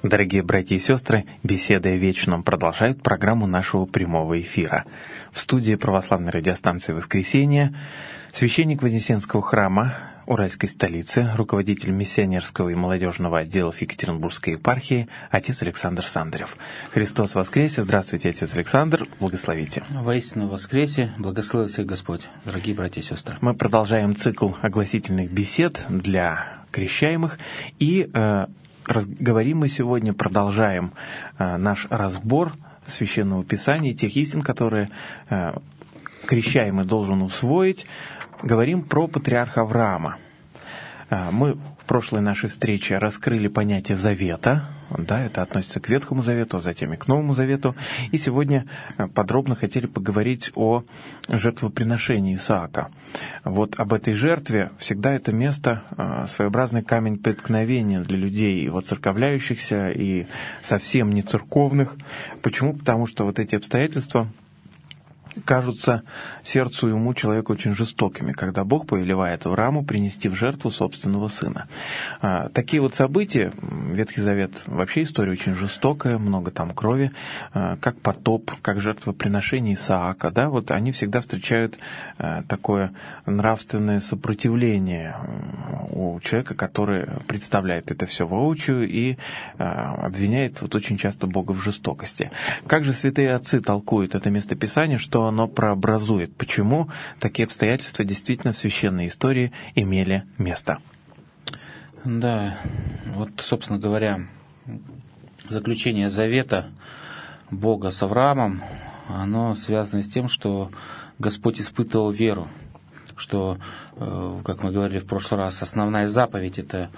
Дорогие братья и сестры, беседы о вечном продолжают программу нашего прямого эфира. В студии православной радиостанции «Воскресенье» священник Вознесенского храма Уральской столицы, руководитель миссионерского и молодежного отделов Екатеринбургской епархии, отец Александр Сандарев. Христос воскресе! Здравствуйте, отец Александр, благословите. Воистину воскресе, благослови всех Господь, дорогие братья и сестры. Мы продолжаем цикл огласительных бесед для крещаемых, и говорим мы сегодня, продолжаем наш разбор Священного Писания, тех истин, которые крещаемый должен усвоить. Говорим про патриарха Авраама. Мы в прошлой нашей встрече раскрыли понятие завета. Да, это относится к Ветхому Завету, а затем и к Новому Завету. И сегодня подробно хотели поговорить о жертвоприношении Исаака. Вот об этой жертве всегда это место своеобразный камень преткновения для людей, и воцерковляющихся, и совсем не церковных. Почему? Потому что вот эти обстоятельства кажутся сердцу и уму человека очень жестокими, когда Бог повелевает Аврааму принести в жертву собственного сына. Такие вот события, Ветхий Завет, вообще история очень жестокая, много там крови, как потоп, как жертвоприношение Исаака, да, вот они всегда встречают такое нравственное сопротивление у человека, который представляет это все воочию и обвиняет вот очень часто Бога в жестокости. Как же святые отцы толкуют это местописание, что оно прообразует? Почему такие обстоятельства действительно в священной истории имели место? Да, вот, собственно говоря, заключение завета Бога с Авраамом, оно связано с тем, что Господь испытывал веру, что, как мы говорили в прошлый раз, основная заповедь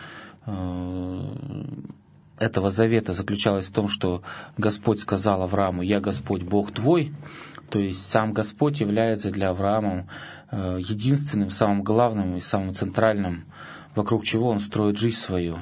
этого завета заключалась в том, что Господь сказал Аврааму: «Я Господь, Бог твой». То есть сам Господь является для Авраама единственным, самым главным и самым центральным, вокруг чего он строит жизнь свою.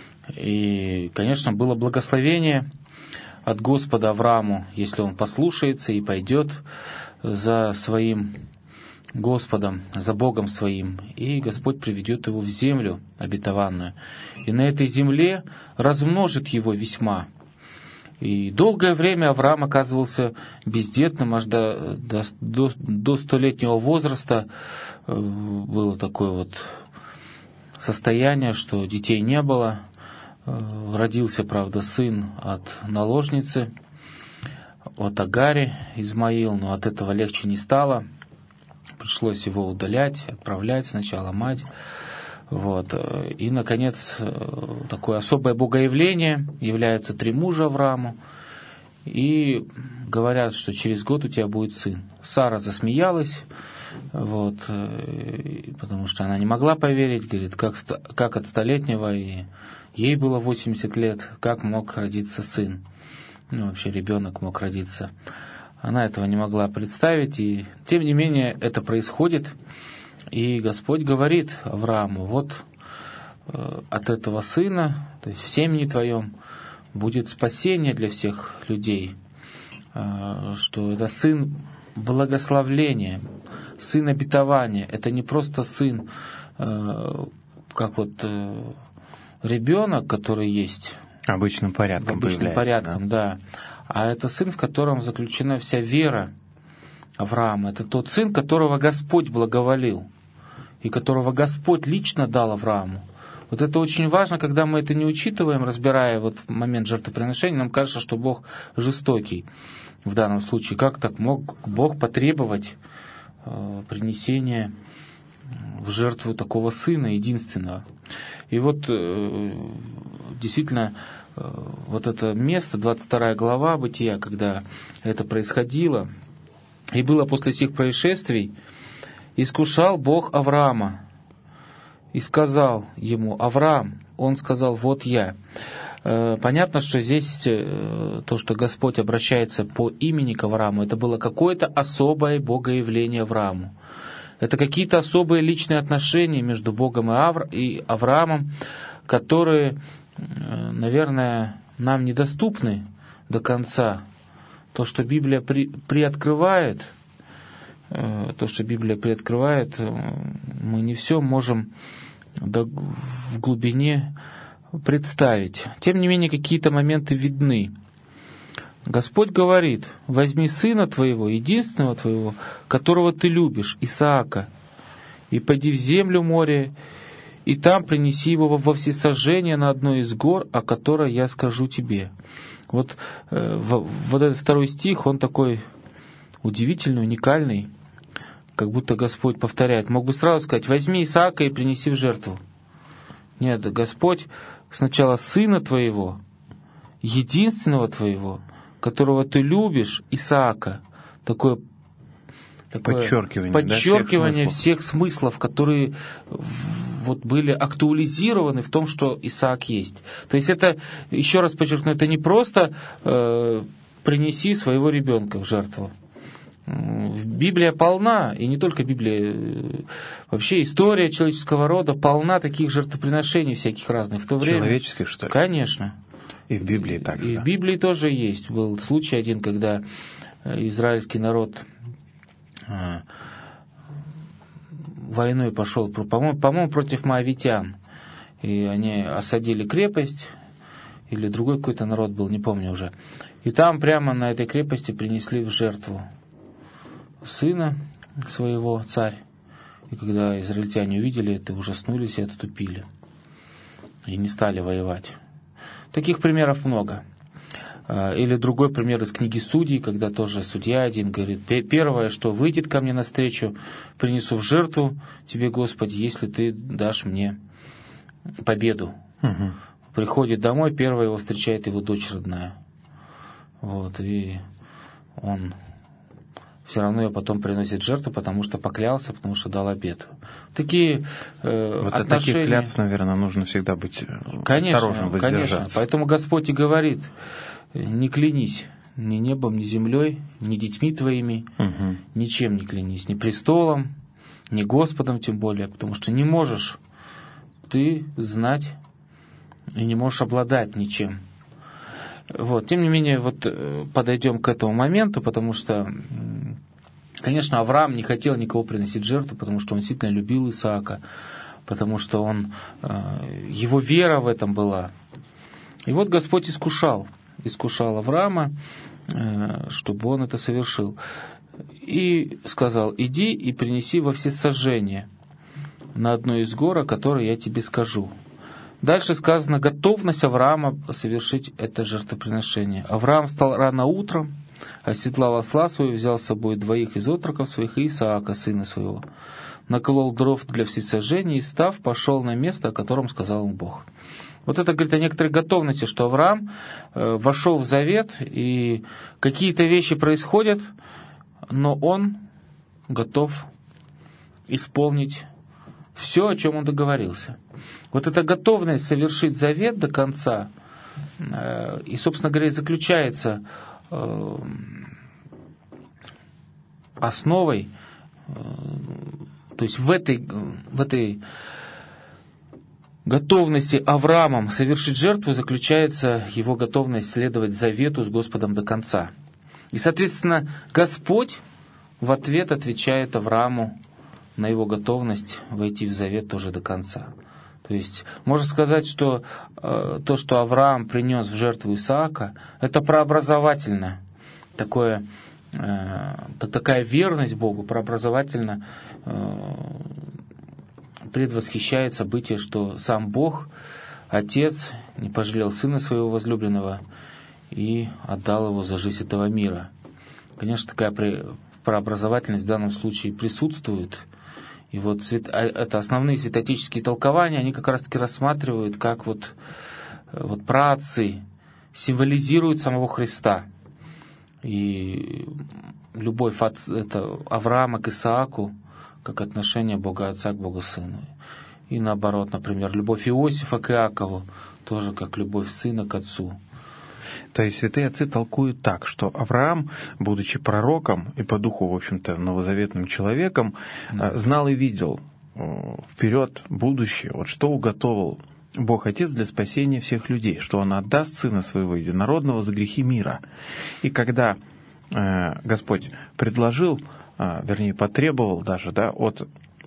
И, конечно, было благословение от Господа Аврааму, если он послушается и пойдет за своим Господом, за Богом своим, и Господь приведет его в землю обетованную. И на этой земле размножит его весьма. И долгое время Авраам оказывался бездетным, аж до 100-летнего возраста. Было такое вот состояние, что детей не было. Родился, правда, сын от наложницы, от Агари, Измаил, но от этого легче не стало. Пришлось его удалять, отправлять сначала мать. Вот. И, наконец, такое особое богоявление, являются 3 мужа Аврааму, и говорят, что через год у тебя будет сын. Сара засмеялась, вот, потому что она не могла поверить, говорит, как от 100-летнего, и ей было 80 лет, как мог родиться сын, вообще ребенок мог родиться. Она этого не могла представить, и тем не менее это происходит. И Господь говорит Аврааму: вот от этого сына, то есть в семени твоем, будет спасение для всех людей, что это сын благословления, сын обетования. Это не просто сын, как вот ребенок, который есть обычным порядком, да. А это сын, в котором заключена вся вера Авраама. Это тот сын, которого Господь благоволил и которого Господь лично дал Аврааму. Вот это очень важно, когда мы это не учитываем, разбирая вот в момент жертвоприношения, нам кажется, что Бог жестокий в данном случае. Как так мог Бог потребовать принесения в жертву такого сына единственного? И вот действительно вот это место, 22 глава Бытия, когда это происходило, и было после сих происшествий: «Искушал Бог Авраама и сказал ему: Авраам». Он сказал: «Вот я». Понятно, что здесь то, что Господь обращается по имени к Аврааму, это было какое-то особое богоявление Аврааму. Это какие-то особые личные отношения между Богом и Авраамом, которые, наверное, нам недоступны до конца. То, что Библия приоткрывает, мы не все можем в глубине представить. Тем не менее, какие-то моменты видны. Господь говорит: возьми сына твоего, единственного твоего, которого ты любишь, Исаака, и пойди в землю моря, и там принеси его во всесожжение на одной из гор, о которой я скажу тебе. Вот этот 2 стих, он такой удивительный, уникальный, как будто Господь повторяет. Мог бы сразу сказать: возьми Исаака и принеси в жертву. Нет, Господь сначала сына твоего, единственного твоего, которого ты любишь, Исаака. Такое подчеркивание всех смыслов, которые вот были актуализированы в том, что Исаак есть. То есть это, еще раз подчеркну, это не просто принеси своего ребенка в жертву. Библия полна, и не только Библия, вообще история человеческого рода полна таких жертвоприношений всяких разных в то время. Человеческих, что ли? Конечно. И в Библии также. И в Библии тоже есть. Был случай один, когда израильский народ войной пошел, по-моему, против моавитян. И они осадили крепость, или другой какой-то народ был, не помню уже. И там прямо на этой крепости принесли в жертву сына своего, царь. И когда израильтяне увидели это, ужаснулись и отступили. И не стали воевать. Таких примеров много. Или другой пример из книги Судей, когда тоже судья один говорит: первое, что выйдет ко мне навстречу, принесу в жертву тебе, Господи, если ты дашь мне победу. Угу. Приходит домой, первое его встречает его дочь родная. Вот, и он все равно ее потом приносит жертву, потому что поклялся, потому что дал обет. Такие вот отношения... от таких клятв, наверное, нужно всегда быть осторожным, воздержаться. Конечно. Поэтому Господь и говорит: не клянись ни небом, ни землей, ни детьми твоими, ничем не клянись, ни престолом, ни Господом тем более, потому что не можешь ты знать и не можешь обладать ничем. Вот. Тем не менее, вот подойдем к этому моменту, потому что, конечно, Авраам не хотел никого приносить в жертву, потому что он действительно любил Исаака, потому что его вера в этом была. И вот Господь искушал Авраама, чтобы он это совершил. И сказал: иди и принеси во всесожжение на одной из гор, о которой я тебе скажу. Дальше сказано готовность Авраама совершить это жертвоприношение. Авраам встал рано утром, оседлал осла своего, взял с собой 2 из отроков своих и Исаака, сына своего. Наколол дров для всесожжения и, встав, пошел на место, о котором сказал ему Бог. Вот это говорит о некоторой готовности, что Авраам вошел в завет, и какие-то вещи происходят, но он готов исполнить все, о чем он договорился. Вот эта готовность совершить завет до конца, и, собственно говоря, заключается основой, то есть в этой готовности Авраамом совершить жертву заключается его готовность следовать завету с Господом до конца. И, соответственно, Господь в ответ отвечает Аврааму на его готовность войти в завет тоже до конца. То есть можно сказать, что то, что Авраам принес в жертву Исаака, это прообразовательно, такая верность Богу, прообразовательно предвосхищает событие, что сам Бог, Отец, не пожалел Сына Своего возлюбленного и отдал Его за жизнь этого мира. Конечно, такая прообразовательность в данном случае присутствует. И вот это основные святоотеческие толкования, они как раз-таки рассматривают, как вот праотцы символизируют самого Христа. И любовь Авраама к Исааку, как отношение Бога Отца к Богу Сыну. И наоборот, например, любовь Иосифа к Иакову, тоже как любовь сына к отцу. То есть святые отцы толкуют так, что Авраам, будучи пророком и по духу, в общем-то, новозаветным человеком, знал и видел вперед будущее, вот что уготовил Бог Отец для спасения всех людей, что Он отдаст Сына Своего Единородного за грехи мира. И когда Господь предложил, вернее, потребовал даже от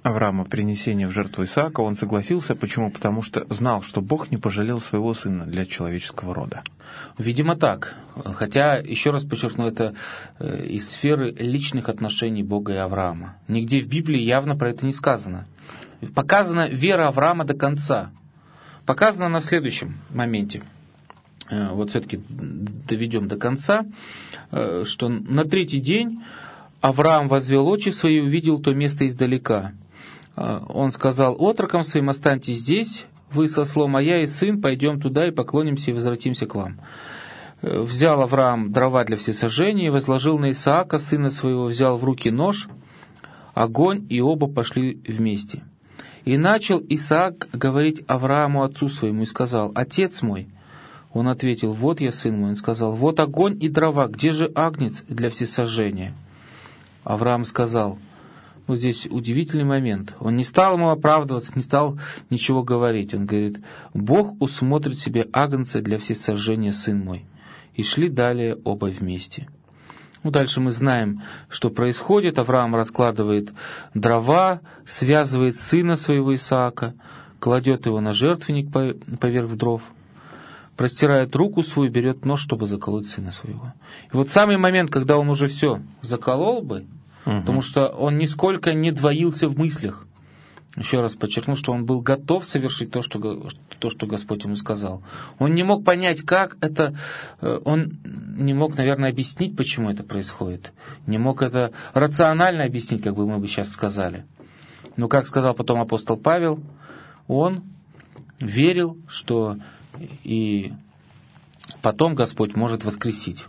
Авраама принесения в жертву Исаака, он согласился. Почему? Потому что знал, что Бог не пожалел своего сына для человеческого рода. Видимо, так. Хотя, еще раз подчеркну, это из сферы личных отношений Бога и Авраама. Нигде в Библии явно про это не сказано. Показана вера Авраама до конца. Показано на следующем моменте. Вот все-таки доведем до конца, что на третий день Авраам возвел очи свои и увидел то место издалека. Он сказал отрокам своим: останьтесь здесь, вы с ослом, а я и сын пойдем туда и поклонимся и возвратимся к вам. Взял Авраам дрова для всесожжения и возложил на Исаака, сына своего, взял в руки нож, огонь, и оба пошли вместе. И начал Исаак говорить Аврааму, отцу своему, и сказал: «Отец мой». Он ответил: «Вот я, сын мой». Он сказал: «Вот огонь и дрова, где же агнец для всесожжения?» Авраам сказал, вот здесь удивительный момент, он не стал ему оправдываться, не стал ничего говорить. Он говорит: «Бог усмотрит себе агнца для всесожжения, сын мой». И шли далее оба вместе. Дальше мы знаем, что происходит. Авраам раскладывает дрова, связывает сына своего Исаака, кладет его на жертвенник поверх дров, простирает руку свою, берет нож, чтобы заколоть сына своего. И вот самый момент, когда он уже все заколол бы, потому что он нисколько не двоился в мыслях. Еще раз подчеркну, что он был готов совершить то, что Господь ему сказал. Он не мог понять, как это, он не мог, наверное, объяснить, почему это происходит. Не мог это рационально объяснить, как бы мы бы сейчас сказали. Но, как сказал потом апостол Павел, он верил, что и потом Господь может воскресить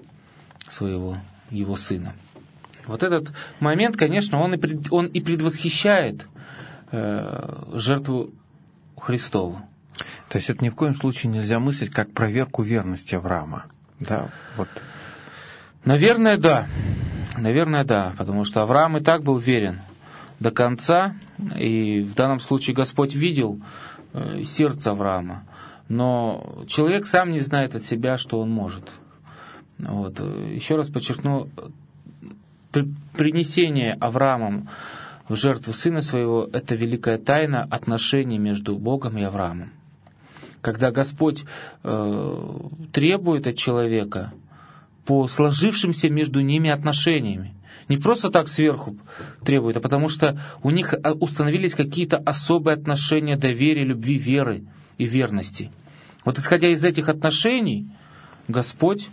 его сына. Вот этот момент, конечно, он и предвосхищает жертву Христову. То есть это ни в коем случае нельзя мыслить как проверку верности Авраама. Да, вот. Наверное, да. Наверное, да. Потому что Авраам и так был верен до конца. И в данном случае Господь видел сердце Авраама. Но человек сам не знает от себя, что он может. Вот. Еще раз подчеркну, принесение Авраамом в жертву сына своего — это великая тайна отношений между Богом и Авраамом. Когда Господь требует от человека по сложившимся между ними отношениями, не просто так сверху требует, а потому что у них установились какие-то особые отношения доверия, любви, веры и верности. Вот исходя из этих отношений, Господь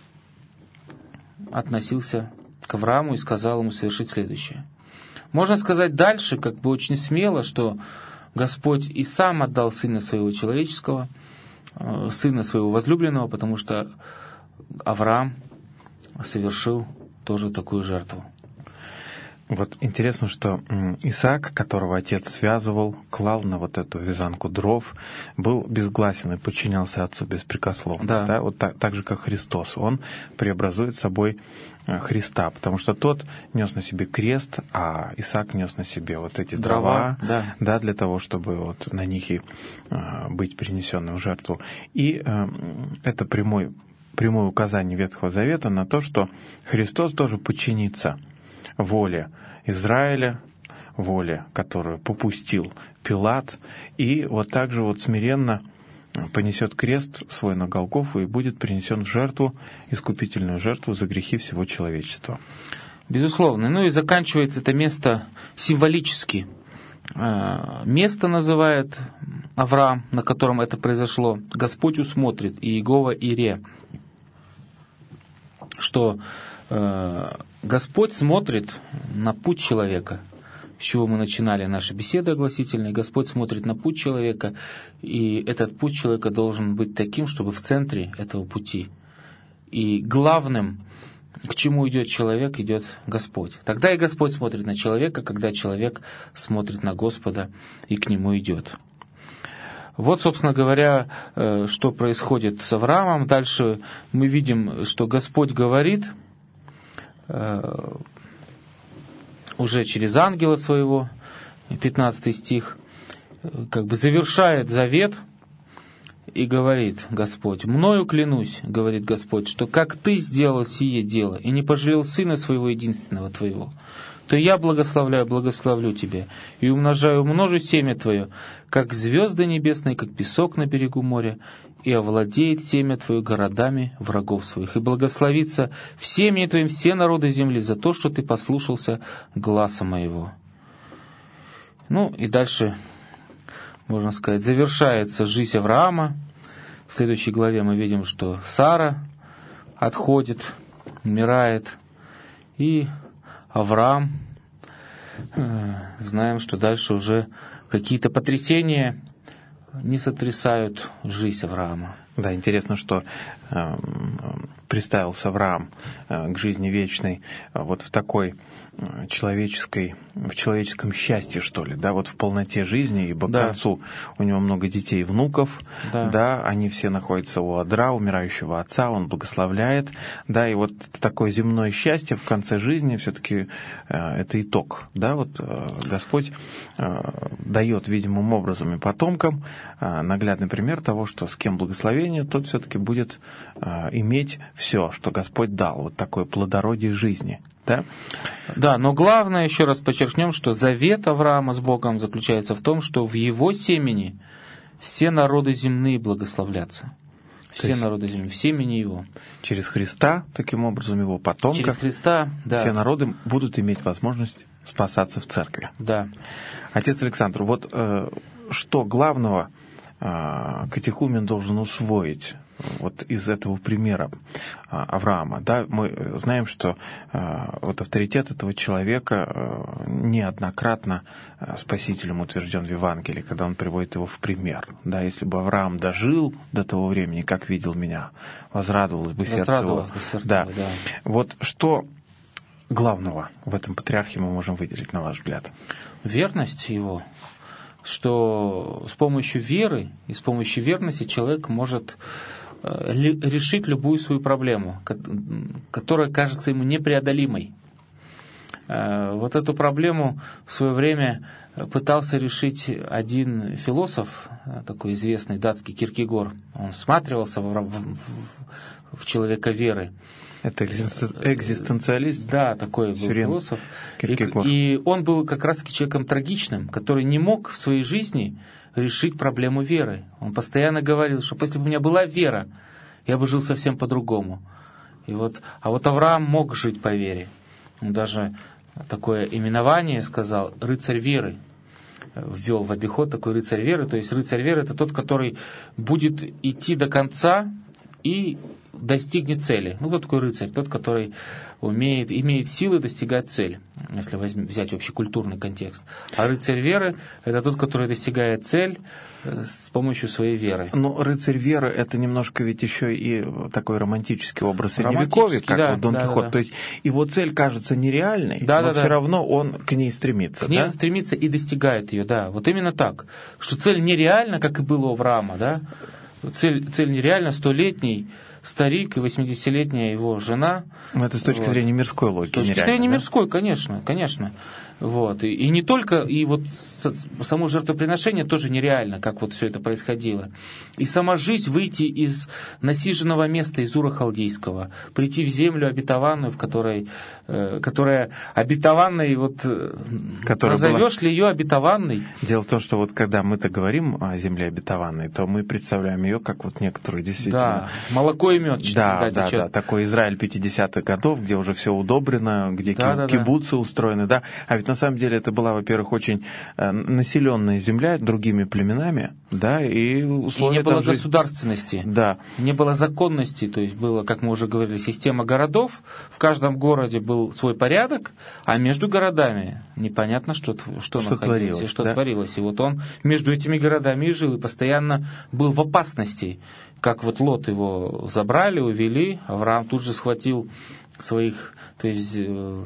относился к Аврааму и сказал ему совершить следующее. Можно сказать дальше, как бы очень смело, что Господь и сам отдал Сына Своего человеческого, Сына Своего возлюбленного, потому что Авраам совершил тоже такую жертву. Вот интересно, что Исаак, которого отец связывал, клал на вот эту вязанку дров, был безгласен и подчинялся отцу беспрекословно. Да. Да? Вот так же, как Христос. Он преобразует собой Христа, потому что тот нес на себе крест, а Исаак нес на себе вот эти дрова, да, для того, чтобы вот на них и быть принесенным в жертву. И это прямое указание Ветхого Завета на то, что Христос тоже подчинится воле Израиля, воле, которую попустил Пилат, и вот так же вот смиренно понесет крест свой на Голгофу и будет принесен в жертву, искупительную жертву за грехи всего человечества. Безусловно. Ну и заканчивается это место символически. Место называет Авраам, на котором это произошло, Господь усмотрит, Иегова Ире, что Господь смотрит на путь человека, с чего мы начинали наши беседы огласительные. Господь смотрит на путь человека, и этот путь человека должен быть таким, чтобы в центре этого пути и главным, к чему идет человек, идет Господь. Тогда и Господь смотрит на человека, когда человек смотрит на Господа и к нему идет. Вот, собственно говоря, что происходит с Авраамом. Дальше мы видим, что Господь говорит уже через ангела своего, 15 стих, как бы завершает завет и говорит Господь: «Мною клянусь, — говорит Господь, — что как ты сделал сие дело и не пожалел сына своего единственного твоего, то я благословлю тебя, и умножу семя твое, как звезды небесные, как песок на берегу моря, и овладеет семя твое городами врагов своих, и благословится в семени твоим все народы земли за то, что ты послушался гласа моего». Ну и дальше, можно сказать, завершается жизнь Авраама. В следующей главе мы видим, что Сара отходит, умирает, и Авраам, знаем, что дальше уже какие-то потрясения не сотрясают жизнь Авраама. Да, интересно, что представился Авраам к жизни вечной вот в такой в человеческом счастье, что ли, да, вот в полноте жизни, ибо к концу у него много детей и внуков, да, они все находятся у одра, умирающего отца, он благословляет, да, и вот такое земное счастье в конце жизни все-таки это итог, да, вот Господь дает видимым образом и потомкам наглядный пример того, что с кем благословение, тот все-таки будет иметь все, что Господь дал, вот такое плодородие жизни. Да? Да, но главное, еще раз подчеркнем, что завет Авраама с Богом заключается в том, что в его семени все народы земные благословлятся. Все народы земли, в семени его. Через Христа, таким образом, его потомка, через Христа, да, все народы будут иметь возможность спасаться в церкви. Да. Отец Александр, вот что главного катехумен должен усвоить вот из этого примера Авраама, да, мы знаем, что вот авторитет этого человека неоднократно Спасителем утвержден в Евангелии, когда он приводит его в пример. Да, если бы Авраам дожил до того времени, как видел меня, возрадовалось бы сердце его. Да. Вот что главного в этом патриархе мы можем выделить, на ваш взгляд? Верность его, что с помощью веры и с помощью верности человек может решить любую свою проблему, которая кажется ему непреодолимой. Вот эту проблему в свое время пытался решить один философ, такой известный датский Киркегор. Он всматривался в человека веры. Это экзистенциалист? Да, такой был философ. И он был как раз-таки человеком трагичным, который не мог в своей жизни решить проблему веры. Он постоянно говорил, что если бы у меня была вера, я бы жил совсем по-другому. А вот Авраам мог жить по вере. Он даже такое именование сказал «рыцарь веры». Ввел в обиход такой рыцарь веры. То есть рыцарь веры — это тот, который будет идти до конца и достигнет цели. Ну, кто такой рыцарь? Тот, который имеет силы достигать цели, если взять общекультурный контекст. А рыцарь веры — это тот, который достигает цель с помощью своей веры. Но рыцарь веры — это немножко ведь еще и такой романтический образ средневековья, как вот Дон Кихот. Да. То есть его цель кажется нереальной, но все равно он к ней стремится. К ней стремится и достигает ее, да. Вот именно так. Что цель нереальна, как и было у Авраама, да. Цель нереальна, 100-летний старик и 80-летняя его жена. Но это с точки зрения мирской логики. С точки зрения мирской, конечно. Вот. И не только, и вот само жертвоприношение тоже нереально, как вот все это происходило. И сама жизнь, выйти из насиженного места, из Ура Халдейского, прийти в землю обетованную, в которая обетованной, вот назовешь ли ее обетованной? Дело в том, что вот когда мы-то говорим о земле обетованной, то мы представляем ее как вот некоторую действительно... Да, молоко и мед. Да, такой Израиль 50-х годов, где уже все удобрено, где кибуцы устроены, да. А ведь на самом деле это была, во-первых, очень населенная земля другими племенами, да, и условия. И не было государственности, да. Не было законности, то есть было, как мы уже говорили, система городов, в каждом городе был свой порядок, а между городами непонятно, что находилось и что творилось. И вот он между этими городами и жил, и постоянно был в опасности. Как вот Лот его забрали, увели, Авраам тут же схватил своих, то есть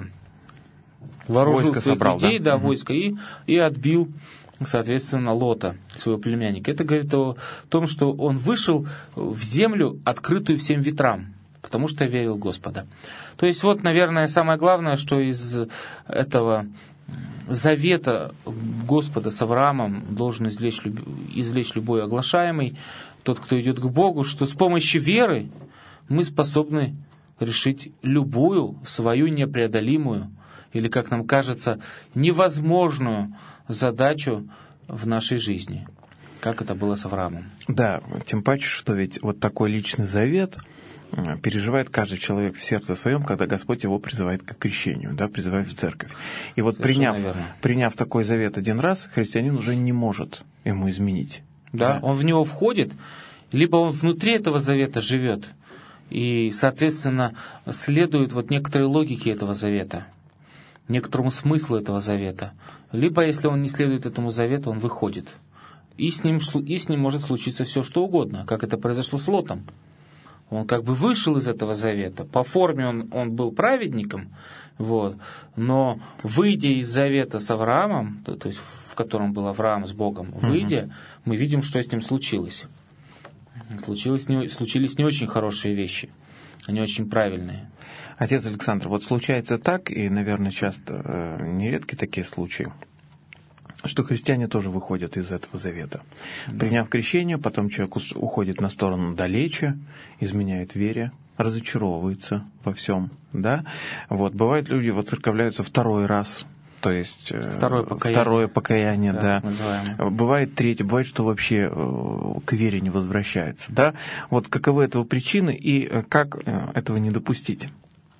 вооружил своих людей, войско, и отбил, соответственно, Лота, своего племянника. Это говорит о том, что он вышел в землю, открытую всем ветрам, потому что верил в Господа. То есть вот, наверное, самое главное, что из этого завета Господа с Авраамом должен извлечь любой оглашаемый, тот, кто идет к Богу, что с помощью веры мы способны решить любую свою непреодолимую или, как нам кажется, невозможную задачу в нашей жизни, как это было с Авраамом. Да, тем паче, что ведь вот такой личный завет переживает каждый человек в сердце своем, когда Господь его призывает к крещению, да, призывает в церковь. И вот приняв такой завет один раз, христианин уже не может ему изменить. Да, он в него входит, либо он внутри этого завета живет, и, соответственно, следует вот некоторой логике этого завета, некоторому смыслу этого завета. Либо, если он не следует этому завету, он выходит. И с ним может случиться все, что угодно, как это произошло с Лотом. Он как бы вышел из этого завета. По форме он был праведником, вот, но выйдя из завета с Авраамом, то есть в котором был Авраам с Богом, выйдя, мы видим, что с ним случилось. Случились не очень хорошие вещи, они очень правильные. Отец Александр, вот случается так, и, наверное, часто нередки такие случаи, что христиане тоже выходят из этого завета. Да. Приняв крещение, потом человек уходит на сторону далече, изменяет вере, разочаровывается во всем. Да? Вот, бывает, люди воцерковляются второй раз, то есть второе покаяние, да. Бывает третье, бывает, что вообще к вере не возвращается. Да? Вот каковы этого причины и как этого не допустить?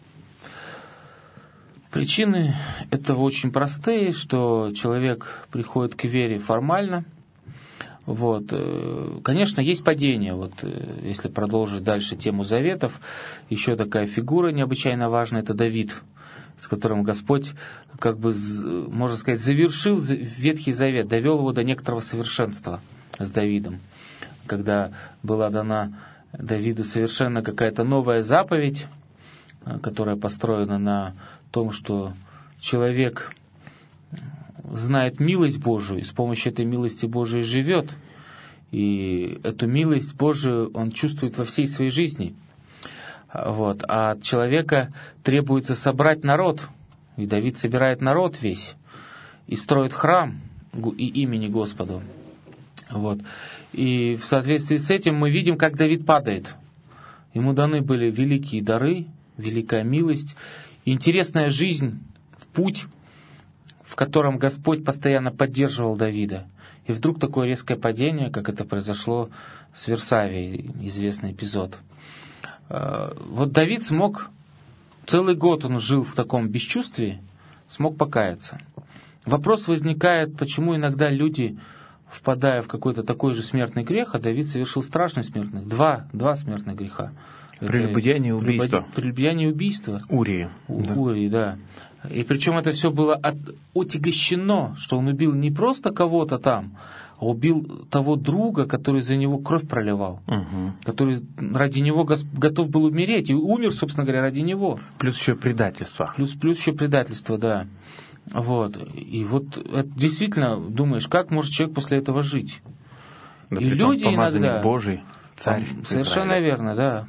Причины этого очень простые, что человек приходит к вере формально. Вот. Конечно, есть падение. Вот, если продолжить дальше тему заветов, еще такая фигура необычайно важная – это Давид, с которым Господь, как бы, можно сказать, завершил Ветхий Завет, довел его до некоторого совершенства с Давидом. Когда была дана Давиду совершенно какая-то новая заповедь, которая построена на том, что человек знает милость Божию и с помощью этой милости Божией живет. И эту милость Божию он чувствует во всей своей жизни. Вот. А от человека требуется собрать народ. И Давид собирает народ весь и строит храм и имени Господу. Вот. И в соответствии с этим мы видим, как Давид падает. Ему даны были великие дары, великая милость, интересная жизнь, путь, в котором Господь постоянно поддерживал Давида. И вдруг такое резкое падение, как это произошло с Версавией, известный эпизод. Вот Давид смог, целый год он жил в таком бесчувствии, смог покаяться. Вопрос возникает, почему иногда люди, впадая в какой-то такой же смертный грех, а Давид совершил страшный смертный, два смертных греха. Прелюбодеяние и убийство. Прелюбодеяние и убийство. Урии. Урии, да. И причем это все было отягощено, что он убил не просто кого-то там, а убил того друга, который за него кровь проливал, который ради него готов был умереть, и умер, собственно говоря, ради него. Плюс еще предательство. Плюс еще предательство, да. Вот. И вот это действительно думаешь, как может человек после этого жить? Да, и люди иногда... Божий. Царь Совершенно верно, да.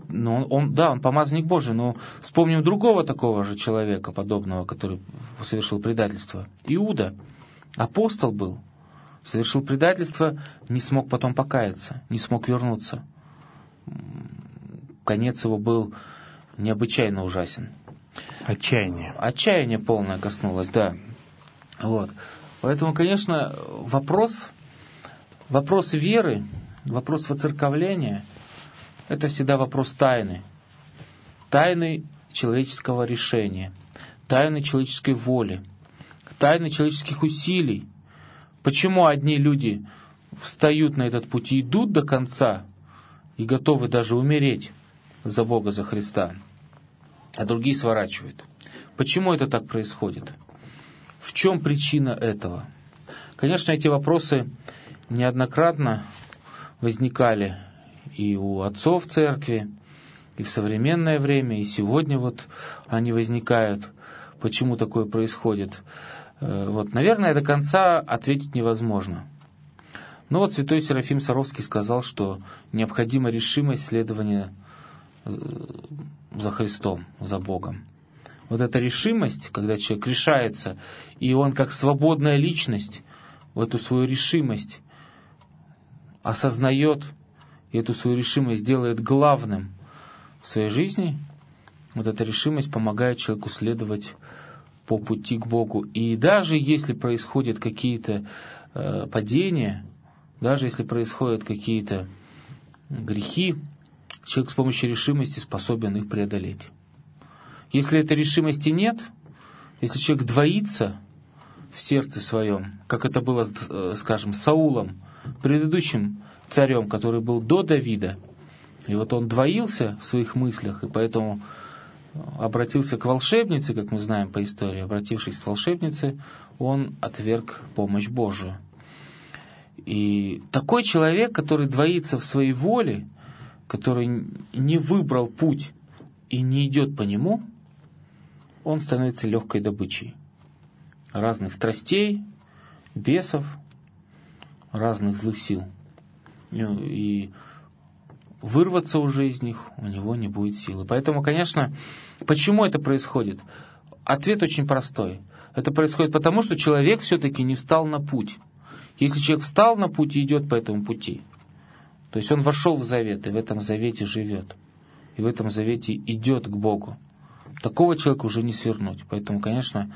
Он помазанник Божий, но вспомним другого такого же человека, подобного, который совершил предательство. Иуда, апостол был, совершил предательство, не смог потом покаяться, не смог вернуться. Конец его был необычайно ужасен. Отчаяние. Отчаяние полное коснулось, да. Вот. Поэтому, конечно, вопрос веры, вопрос воцерковления – это всегда вопрос тайны. Тайны человеческого решения, тайны человеческой воли, тайны человеческих усилий. Почему одни люди встают на этот путь и идут до конца, и готовы даже умереть за Бога, за Христа, а другие сворачивают? Почему это так происходит? В чем причина этого? Конечно, эти вопросы неоднократно возникали и у отцов церкви, и в современное время, и сегодня вот они возникают. Почему такое происходит? Вот, наверное, до конца ответить невозможно. Но вот святой Серафим Саровский сказал, что необходима решимость следования за Христом, за Богом. Вот эта решимость, когда человек решается, и он как свободная личность в эту свою решимость осознает, и эту свою решимость делает главным в своей жизни, вот эта решимость помогает человеку следовать по пути к Богу. И даже если происходят какие-то падения, даже если происходят какие-то грехи, человек с помощью решимости способен их преодолеть. Если этой решимости нет, если человек двоится в сердце своем, как это было, скажем, с Саулом, предыдущим царем, который был до Давида, и вот он двоился в своих мыслях, и поэтому обратился к волшебнице, как мы знаем по истории. Обратившись к волшебнице, он отверг помощь Божию. И такой человек, который двоится в своей воле, который не выбрал путь и не идет по нему, он становится легкой добычей разных страстей, бесов, разных злых сил. И вырваться уже из них у него не будет силы. Поэтому, конечно, почему это происходит? Ответ очень простой. Это происходит потому, что человек все-таки не встал на путь. Если человек встал на путь и идет по этому пути, то есть он вошел в завет, и в этом завете живет, и в этом завете идет к Богу, такого человека уже не свернуть. Поэтому, конечно,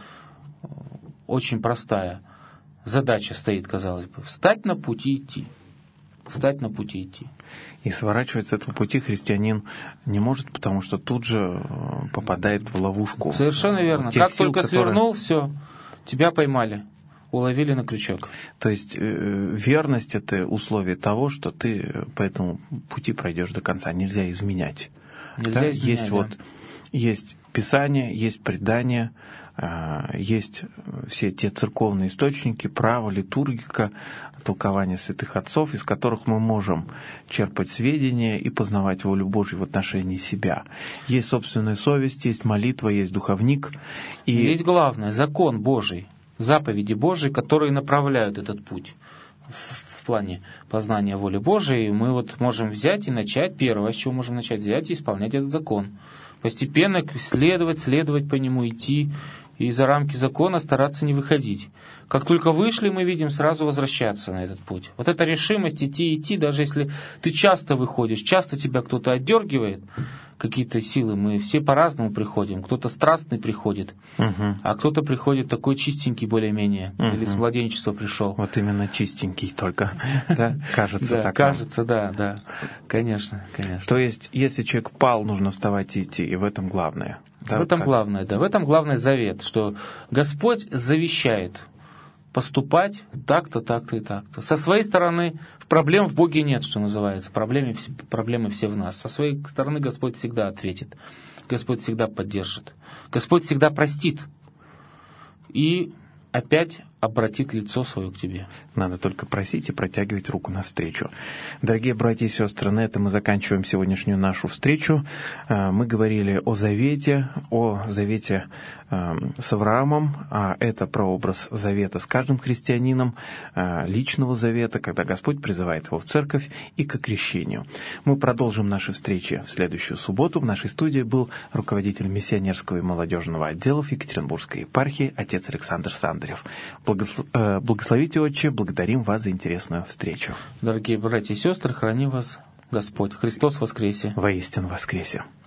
очень простая задача стоит, казалось бы, встать на путь и идти. Встать на пути и идти. И сворачивать с этого пути христианин не может, потому что тут же попадает в ловушку. Совершенно верно. Как только свернул, все, тебя поймали, уловили на крючок. То есть верность — это условие того, что ты по этому пути пройдешь до конца. Нельзя изменять. Нельзя изменять, есть, да. Есть Писание, есть предание, есть все те церковные источники, право, литургика, толкование святых отцов, из которых мы можем черпать сведения и познавать волю Божью в отношении себя. Есть собственная совесть, есть молитва, есть духовник. И есть главное — закон Божий, заповеди Божии, которые направляют этот путь в плане познания воли Божией. Мы вот можем взять и начать, первое, с чего можем начать, взять и исполнять этот закон. Постепенно следовать по нему, идти, и за рамки закона стараться не выходить. Как только вышли, мы видим, сразу возвращаться на этот путь. Вот эта решимость идти, даже если ты часто выходишь, часто тебя кто-то отдергивает, какие-то силы, мы все по-разному приходим. Кто-то страстный приходит, а кто-то приходит такой чистенький более-менее, или с младенчества пришел. Вот именно чистенький только, да, кажется так. Кажется, да, конечно. То есть, если человек пал, нужно вставать и идти, и в этом главное. Да, в этом главное завет, что Господь завещает поступать так-то, так-то и так-то. Со своей стороны проблем в Боге нет, что называется. Проблемы все в нас. Со своей стороны Господь всегда ответит. Господь всегда поддержит. Господь всегда простит. И опять обратит лицо свое к тебе. Надо только просить и протягивать руку навстречу. Дорогие братья и сестры, на этом мы заканчиваем сегодняшнюю нашу встречу. Мы говорили о завете с Авраамом, а это прообраз завета с каждым христианином, личного завета, когда Господь призывает его в церковь и к крещению. Мы продолжим наши встречи в следующую субботу. В нашей студии был руководитель миссионерского и молодежного отделов Екатеринбургской епархии отец Александр Сандарев. Благословите, Отче, благодарим вас за интересную встречу. Дорогие братья и сестры, храни вас Господь. Христос воскресе! Воистину воскресе!